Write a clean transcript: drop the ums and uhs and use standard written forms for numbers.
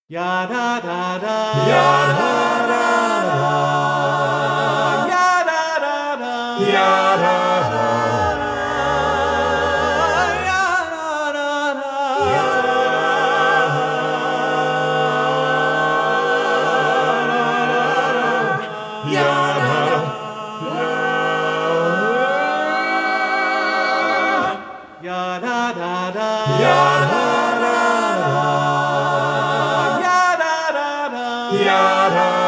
Ya da da da. Ya da da da. Ya da da da. Ya da da da. Ya da da da. Ya Ya da da da. Ya da da da. Ya da da da. Ya da